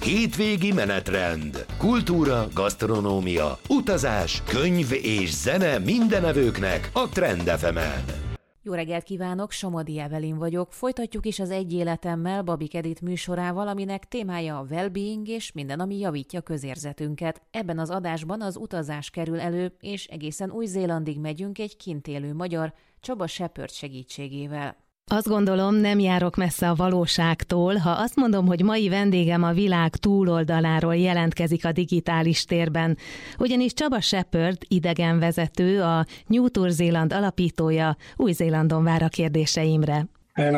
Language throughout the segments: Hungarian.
hétvégi menetrend, kultúra, gasztronómia, utazás, könyv és zene mindenevőknek a Trend FM-en. Jó reggelt kívánok, Somodi Evelyn vagyok. Folytatjuk is az Egy életemmel Babik Edit műsorával, aminek témája a well-being és minden, ami javítja közérzetünket. Ebben az adásban az utazás kerül elő, és egészen Új-Zélandig megyünk egy kint élő magyar, Csaba Shepherd segítségével. Azt gondolom, nem járok messze a valóságtól, ha azt mondom, hogy mai vendégem a világ túloldaláról jelentkezik a digitális térben. Ugyanis Csaba Shepherd idegenvezető, a New Tour Zealand alapítója, Új-Zélandon vár a kérdéseimre.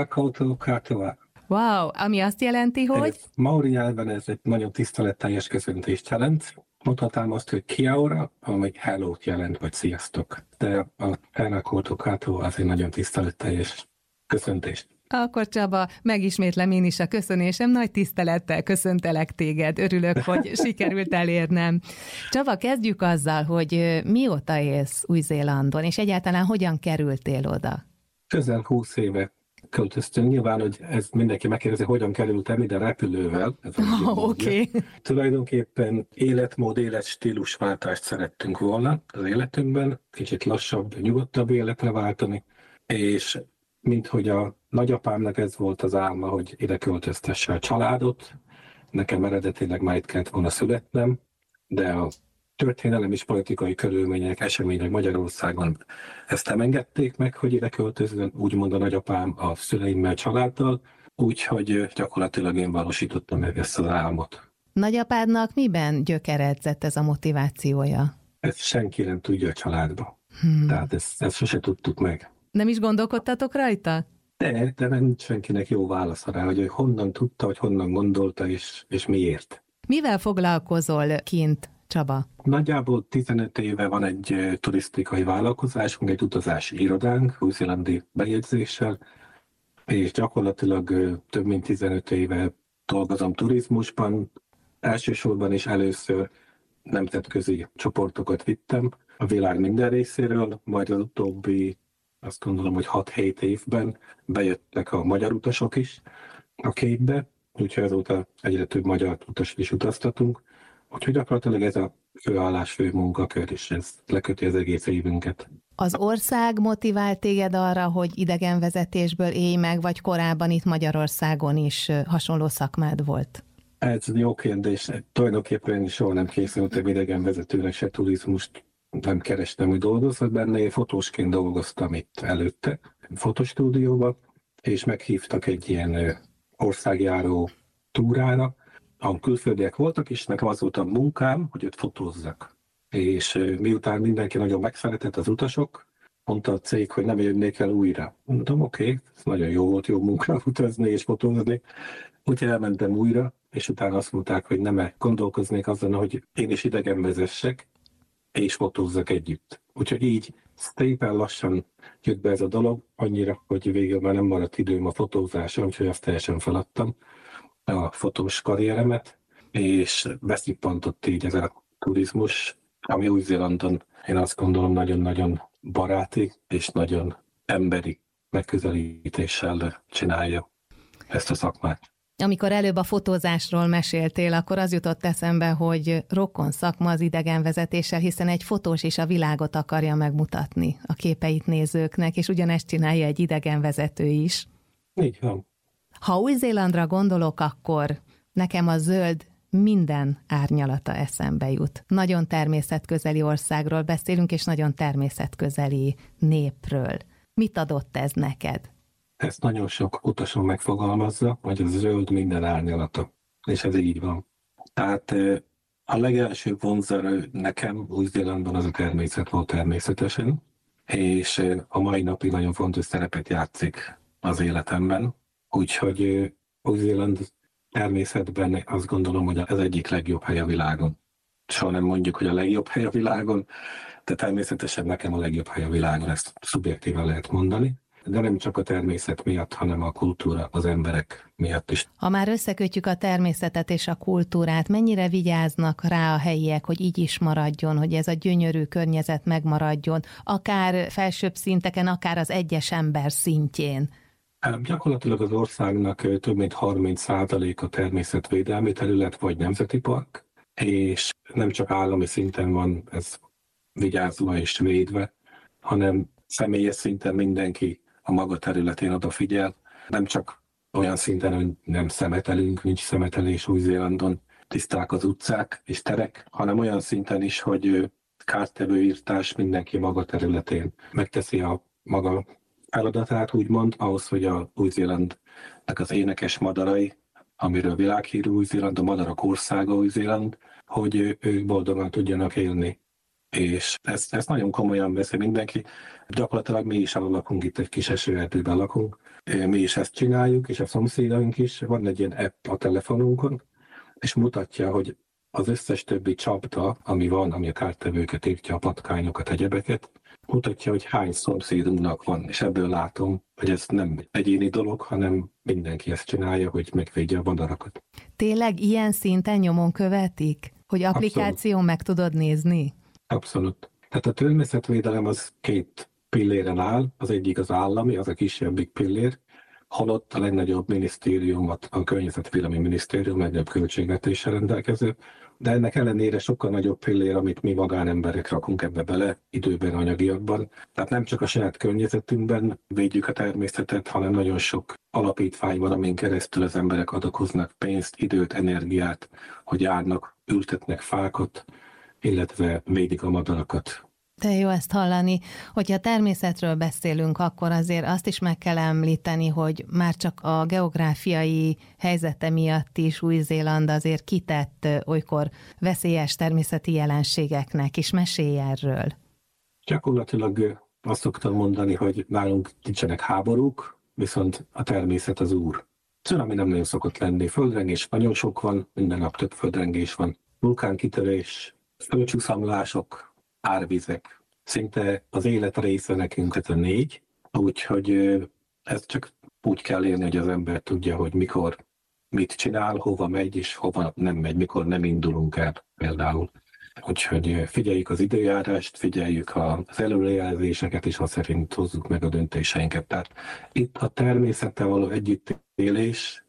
Wow, ami azt jelenti, hogy... Maori nyelven ez egy nagyon tiszteletteljes köszöntést jelent. Mondhatnám azt, hogy kia ora, ami hello-t jelent, vagy sziasztok. De a Hena Kótó az egy nagyon tiszteletteljes köszöntést. Akkor Csaba, megismétlem én is a köszönésem, nagy tisztelettel köszöntelek téged, örülök, hogy sikerült elérnem. Csaba, kezdjük azzal, hogy mióta élsz Új-Zélandon, és egyáltalán hogyan kerültél oda? Közel 20 éve költöztünk. Nyilván, hogy ez mindenki megkérdezi, hogyan kerültem ide repülővel. Oké. Tulajdonképpen életmód, életstílusváltást szerettünk volna az életünkben, kicsit lassabb, nyugodtabb életre váltani, és minthogy a nagyapámnak ez volt az álma, hogy ide költöztesse a családot. Nekem eredetileg már itt kellett volna születnem, de a történelem és politikai körülmények, események Magyarországon ezt nem engedték meg, hogy ide költözzön, úgymond a nagyapám a szüleimmel, családdal, úgyhogy gyakorlatilag én valósítottam meg ezt az álmot. Nagyapádnak miben gyökeredzett ez a motivációja? Ezt senki nem tudja a családban. Tehát ezt sose tudtuk meg. Nem is gondolkodtatok rajta? De nem senkinek jó válasza rá, hogy honnan tudta, hogy honnan gondolta, és miért. Mivel foglalkozol kint, Csaba? Nagyjából 15 éve van egy turisztikai vállalkozásunk, egy utazási irodánk, új-zélandi bejegyzéssel, és gyakorlatilag több mint 15 éve dolgozom turizmusban. Elsősorban is először nemzetközi csoportokat vittem a világ minden részéről, majd az utóbbi, azt gondolom, hogy 6-7 évben bejöttek a magyar utasok is a képbe, úgyhogy azóta egyre több magyar utas is utaztatunk. Úgyhogy gyakorlatilag ez a főállás, fő munkakör, és ez leköti az egész évünket. Az ország motivált téged arra, hogy idegenvezetésből élj meg, vagy korábban itt Magyarországon is hasonló szakmád volt? Ez jó kérdés. Tulajdonképpen soha nem készültem idegenvezetőnek, se turizmust nem kerestem, hogy dolgozzak benne. Én fotósként dolgoztam itt előtte, fotostúdióban, és meghívtak egy ilyen országjáró túrára, ahol külföldiek voltak, és nekem az volt a munkám, hogy ott fotózzak. És miután mindenki nagyon megszeretett, az utasok, mondta a cég, hogy nem jönnék el újra. Mondtam, oké, ez nagyon jó volt, jó munka utazni és fotózni. Úgyhogy elmentem újra, és utána azt mondták, hogy nem gondolkoznék azon, hogy én is idegen vezessek, és fotózzak együtt. Úgyhogy így szépen lassan jött be ez a dolog, annyira, hogy végül már nem maradt időm a fotózásra, úgyhogy azt teljesen feladtam a fotós karrieremet, és beszippantott így ez a turizmus, ami Új-Zélandon, én azt gondolom, nagyon-nagyon baráti és nagyon emberi megközelítéssel csinálja ezt a szakmát. Amikor előbb a fotózásról meséltél, akkor az jutott eszembe, hogy rokon szakma az idegenvezetéssel, hiszen egy fotós is a világot akarja megmutatni a képeit nézőknek, és ugyanezt csinálja egy idegenvezető is. Így van. Ha Új-Zélandra gondolok, akkor nekem a zöld minden árnyalata eszembe jut. Nagyon természetközeli országról beszélünk, és nagyon természetközeli népről. Mit adott ez neked? Ezt nagyon sok utason megfogalmazza, hogy a zöld minden árnyalata. És ez így van. Tehát a legelső vonzerő nekem Új-Zélandban az a természet volt természetesen, és a mai napig nagyon fontos szerepet játszik az életemben. Úgyhogy Új-Zéland természetben azt gondolom, hogy ez egyik legjobb hely a világon. Soha nem mondjuk, hogy a legjobb hely a világon, de természetesen nekem a legjobb hely a világon, ezt szubjektíven lehet mondani. De nem csak a természet miatt, hanem a kultúra, az emberek miatt is. Ha már összekötjük a természetet és a kultúrát, mennyire vigyáznak rá a helyiek, hogy így is maradjon, hogy ez a gyönyörű környezet megmaradjon, akár felsőbb szinteken, akár az egyes ember szintjén? Gyakorlatilag az országnak több mint 30% a természetvédelmi terület vagy nemzeti park, és nem csak állami szinten van ez vigyázva és védve, hanem személyes szinten mindenki a maga területén odafigyel. Nem csak olyan szinten, hogy nem szemetelünk, nincs szemetelés Új-Zélandon, tiszták az utcák és terek, hanem olyan szinten is, hogy kártevőírtás mindenki maga területén megteszi a maga feladatát, úgymond, ahhoz, hogy a Új-Zélandnak az énekes madarai, amiről világhírű Új-Zéland, a madarak országa Új-Zéland, hogy ők boldogan tudjanak élni. És ezt nagyon komolyan veszi mindenki. Gyakorlatilag mi is lakunk, itt egy kis esőerdőben lakunk. Mi is ezt csináljuk, és a szomszédaink is. Van egy ilyen app a telefonunkon, és mutatja, hogy az összes többi csapda, ami van, ami a kártevőket írtja, a patkányokat, egyebeket, mutatja, hogy hány szomszédunknak van, és ebből látom, hogy ez nem egyéni dolog, hanem mindenki ezt csinálja, hogy megvédje a madarakat. Tényleg ilyen szinten nyomon követik? Hogy applikáción meg tudod nézni? Abszolút. Tehát a természetvédelem az 2 pilléren áll, az egyik az állami, az a kisebbik pillér, holott a legnagyobb minisztérium, a Környezetvédelmi Minisztérium legnagyobb költségvetéssel rendelkező, de ennek ellenére sokkal nagyobb pillér, amit mi magánemberek rakunk ebbe bele, időben, anyagiakban. Tehát nem csak a saját környezetünkben védjük a természetet, hanem nagyon sok alapítvány van, amin keresztül az emberek adakoznak pénzt, időt, energiát, hogy járnak, ültetnek fákat, illetve védik a madarakat. De jó ezt hallani, hogyha természetről beszélünk, akkor azért azt is meg kell említeni, hogy már csak a geográfiai helyzete miatt is Új-Zéland azért kitett olykor veszélyes természeti jelenségeknek, és mesélj erről. Gyakorlatilag azt szoktam mondani, hogy nálunk nincsenek háborúk, viszont a természet az úr. Cunami nem nagyon szokott lenni, földrengés nagyon sok van, minden nap több földrengés van, vulkánkitörés, földcsúszamlások, árvizek. Szinte az élet része nekünk ez a 4, úgyhogy ez csak úgy kell élni, hogy az ember tudja, hogy mikor mit csinál, hova megy és hova nem megy, mikor nem indulunk el például. Úgyhogy figyeljük az időjárást, figyeljük az előrejelzéseket, és azt szerint hozzuk meg a döntéseinket. Tehát itt a természettel való együttélés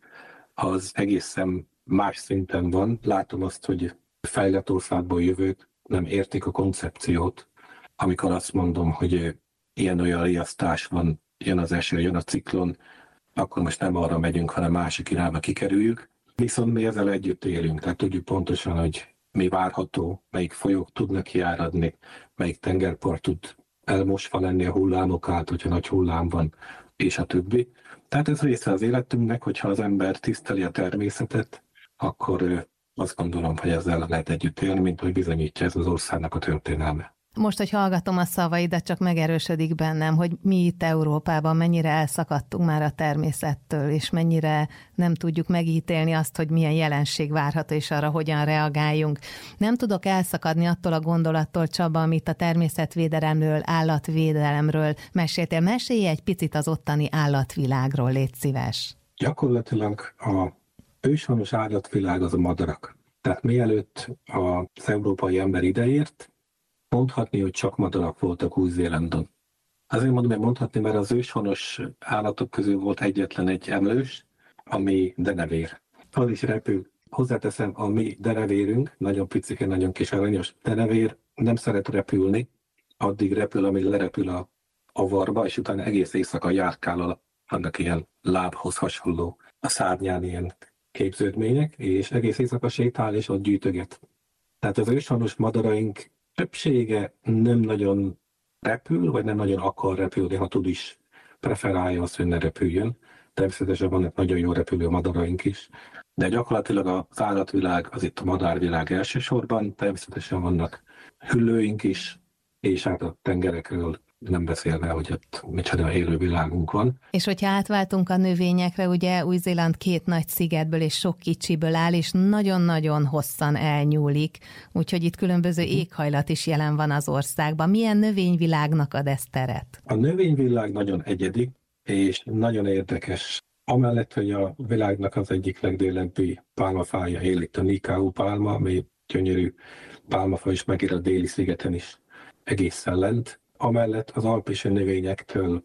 az egészen más szinten van. Látom azt, hogy fejlett országból jövők nem értik a koncepciót, amikor azt mondom, hogy ilyen-olyan riasztás van, jön az eső, jön a ciklon, akkor most nem arra megyünk, hanem másik irányba kikerüljük. Viszont mi ezzel együtt élünk, tehát tudjuk pontosan, hogy mi várható, melyik folyók tudnak kiáradni, melyik tengerpart tud elmosva lenni a hullámok át, hogyha nagy hullám van, és a többi. Tehát ez része az életünknek, hogyha az ember tiszteli a természetet, akkor azt gondolom, hogy ezzel lehet együtt élni, mint hogy bizonyítja ez az országnak a történelme. Most, hogy hallgatom a szavaidat, csak megerősödik bennem, hogy mi itt Európában mennyire elszakadtunk már a természettől, és mennyire nem tudjuk megítélni azt, hogy milyen jelenség várható, és arra hogyan reagáljunk. Nem tudok elszakadni attól a gondolattól, Csaba, amit a természetvédelemről, állatvédelemről meséltél. Mesélj egy picit az ottani állatvilágról, légy szíves. Gyakorlatilag a őshonos állatvilág az a madarak. Tehát mielőtt az európai ember ideért, mondhatni, hogy csak madarak voltak Új-Zélandon. Azért mondom, hogy mondhatni, mert az őshonos állatok közül volt egyetlen egy emlős, ami denevér. Az is repül. Hozzáteszem, a mi denevérünk, nagyon picike, nagyon kis aranyos denevér, nem szeret repülni, addig repül, amíg lerepül a avarba, és utána egész éjszaka járkál, annak ilyen lábhoz hasonló a szárnyán ilyen képződmények, és egész éjszaka sétál, és ott gyűjtöget. Tehát az őshonos madaraink többsége nem nagyon repül, vagy nem nagyon akar repülni, ha tud is, preferálja azt, hogy ne repüljön. Természetesen vannak nagyon jó repülő madaraink is, de gyakorlatilag az állatvilág, az itt a madárvilág elsősorban, természetesen vannak hüllőink is, és hát a tengerekről nem beszélve, hogy ott micsoda élővilágunk van. És hogyha átváltunk a növényekre, ugye Új-Zéland 2 nagy szigetből és sok kicsiből áll, és nagyon-nagyon hosszan elnyúlik, úgyhogy itt különböző éghajlat is jelen van az országban. Milyen növényvilágnak ad ez teret? A növényvilág nagyon egyedi, és nagyon érdekes. Amellett, hogy a világnak az egyik legdélebbi pálmafája él itt a Nikau pálma, ami gyönyörű pálmafa is megér a déli szigeten is egészen lent. Amellett az alpesi növényektől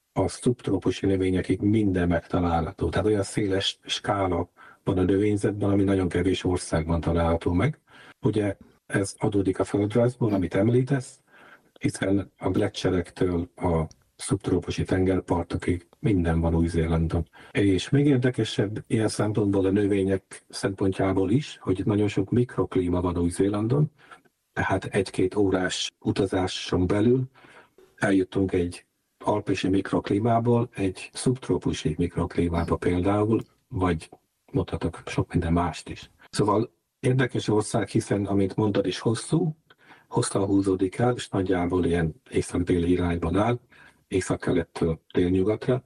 a szubtrópusi növényekig minden megtalálható. Tehát olyan széles skála van a növényzetben, ami nagyon kevés országban található meg. Ugye ez adódik a földrajzból, amit említesz, hiszen a gleccserektől a szubtrópusi tengerpartokig minden van Új-Zélandon. És még érdekesebb ilyen szempontból a növények szempontjából is, hogy nagyon sok mikroklíma van Új-Zélandon, tehát 1-2 órás utazáson belül eljutunk egy alpesi mikroklímából egy szubtrópusi mikroklímába például, vagy mondhatok sok minden mást is. Szóval érdekes ország, hiszen amit mondtad is hosszan húzódik el, és nagyjából ilyen észak-déli irányban áll, észak-kelettől délnyugatra.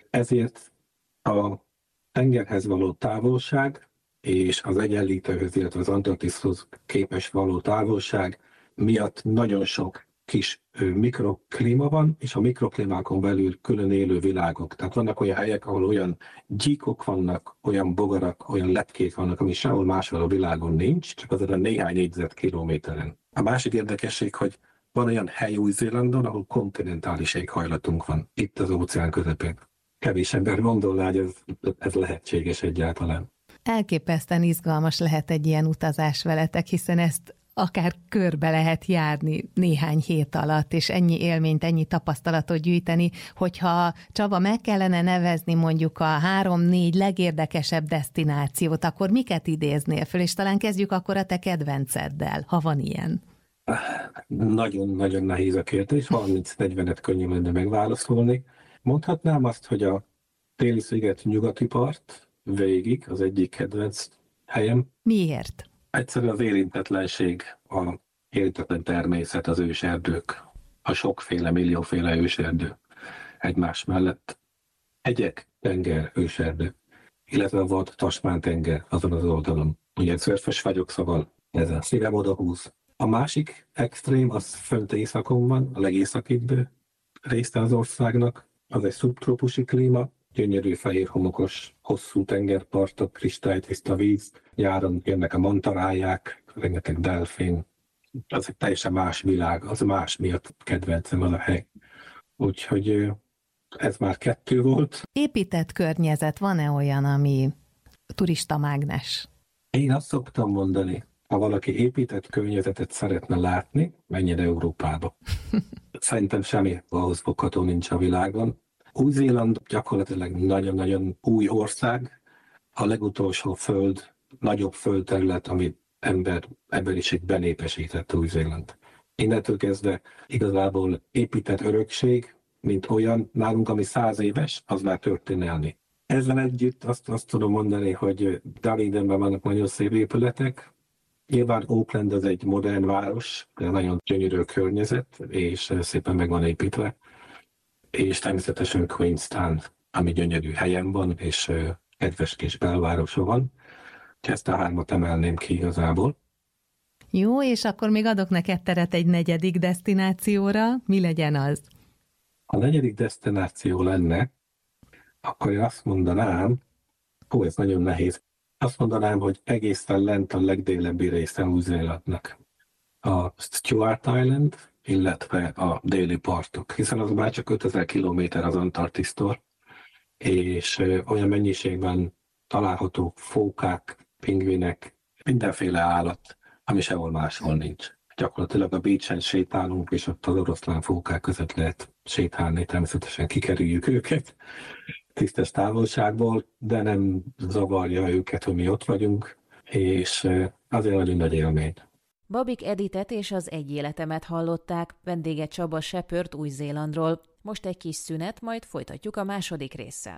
Ezért a tengerhez való távolság és az Egyenlítőhöz, illetve az Antarktiszhoz képes való távolság miatt nagyon sok kis mikroklíma van, és a mikroklímákon belül külön élő világok. Tehát vannak olyan helyek, ahol olyan gyíkok vannak, olyan bogarak, olyan lepkék vannak, ami sehol máshol a világon nincs, csak azon a néhány négyzetkilométeren. A másik érdekesség, hogy van olyan hely Új-Zélandon, ahol kontinentális éghajlatunk van, itt az óceán közepén. Kevés ember gondolná, hogy ez lehetséges egyáltalán. Elképesztően izgalmas lehet egy ilyen utazás veletek, hiszen ezt akár körbe lehet járni néhány hét alatt, és ennyi élményt, ennyi tapasztalatot gyűjteni, hogyha Csaba meg kellene nevezni mondjuk a 3-4 legérdekesebb desztinációt, akkor miket idéznél föl, és talán kezdjük akkor a te kedvenceddel, ha van ilyen. Nagyon-nagyon nehéz a kérdés, 30-40-et könnyű lenne megválaszolni. Mondhatnám azt, hogy a Déli-sziget nyugati part végig az egyik kedvenc helyem. Miért? Egyszerűen az érintetlenség, a érintetlen természet, az őserdők, a sokféle, millióféle őserdő egymás mellett. Hegyek, tenger, őserdő, illetve a vad Tasmán tenger azon az oldalon. Ugye szörfös vagyok, szóval ez a szívem odahúz. A másik extrém, az fönt északon van, a legészakibb része az országnak, az egy szubtrópusi klíma, gyönyörű fehér homokos, hosszú tengerpartok, kristálytiszta víz, nyáron jönnek a mantaráják, rengeteg delfin. Az egy teljesen más világ, az más miatt kedvencem az a hely. Úgyhogy ez már 2 volt. Épített környezet, van-e olyan, ami turista mágnes? Én azt szoktam mondani, ha valaki épített környezetet szeretne látni, menjen Európába. Szerintem semmi ahhoz fogható nincs a világon. Új-Zéland gyakorlatilag nagyon-nagyon új ország, a legutolsó nagyobb földterület, amit emberiség benépesített Új-Zéland. Innentől kezdve igazából épített örökség, mint olyan, nálunk, ami 100 éves, az már történelmi. Ezzel együtt azt tudom mondani, hogy Dunedinben vannak nagyon szép épületek. Nyilván Auckland az egy modern város, de nagyon gyönyörű környezet, és szépen meg van építve. És természetesen Queenstown, ami gyönyörű helyen van, és kedves kis belvárosa van. Ezt a 3-at emelném ki igazából. Jó, és akkor még adok neked teret egy 4. desztinációra. Mi legyen az? Ha 4. desztináció lenne, akkor én azt mondanám, ez nagyon nehéz, azt mondanám, hogy egészen lent a legdélebbi része Új-Zélandnak. A Stuart Island, illetve a déli partok, hiszen az már csak 5000 kilométer az Antarktisztól, és olyan mennyiségben található fókák, pingvinek, mindenféle állat, ami sehol máshol nincs. Gyakorlatilag a beachen sétálunk, és ott az oroszlán fókák között lehet sétálni, természetesen kikerüljük őket tisztes távolságból, de nem zavarja őket, hogy mi ott vagyunk, és azért nagyon nagy élmény. Babik Editet és az Egy életemet hallották, vendége Csaba Shepherd Új-Zélandról. Most egy kis szünet, majd folytatjuk a második résszel.